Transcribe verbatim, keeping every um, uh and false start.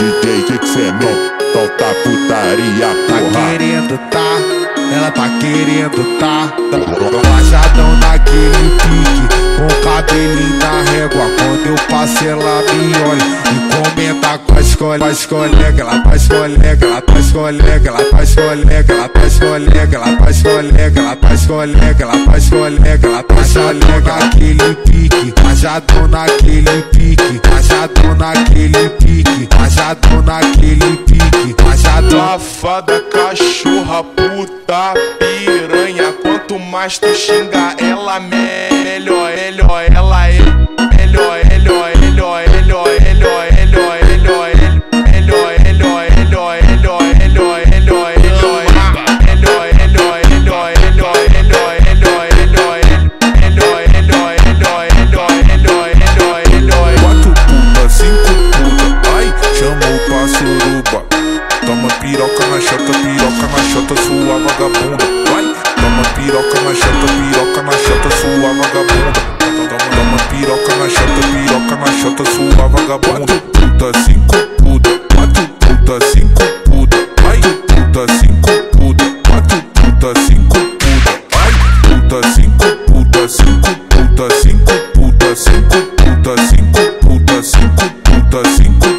J, que que cê é meu? Solta a putaria, Tá porra. querendo tá, ela tá querendo tá. Rajadão naquele pique, com cabelinho na régua. Quando eu passo ela me olha e comenta com as colegas, colegas, ela tá as colegas, ela tá as colegas, ela tá as colegas, ela tá as colegas, ela tá as colegas, ela tá as colegas, ela tá as colegas, ela tá as colegas naquele pique, rajadão naquele pique, rajadão naquele pique, rajadão naquele pique, rajadão. Safada, cachorra, puta, piranha. Quanto mais tu xinga ela, melhor, melhor ela é. Melhor, melhor, melhor, melhor, melhor, melhor, melhor, melhor, melhor, melhor, melhor, melhor, melhor, Quatro puta, cinco puta, ai, chamou pra suruba. Toma piroca na chota, piroca na chota, sua vagabunda. Vai, toma piroca na chota, piroca na chota, sua vagabunda. Toma piroca na chota, piroca na chota, sua vagabunda. Quatro puta, cinco puta, quatro puta, cinco puta, ai, puta, cinco puta, quatro puta, cinco puta, ai, puta, cinco puta, cinco puta, cinco puta, cinco puta, cinco puta, cinco puta, cinco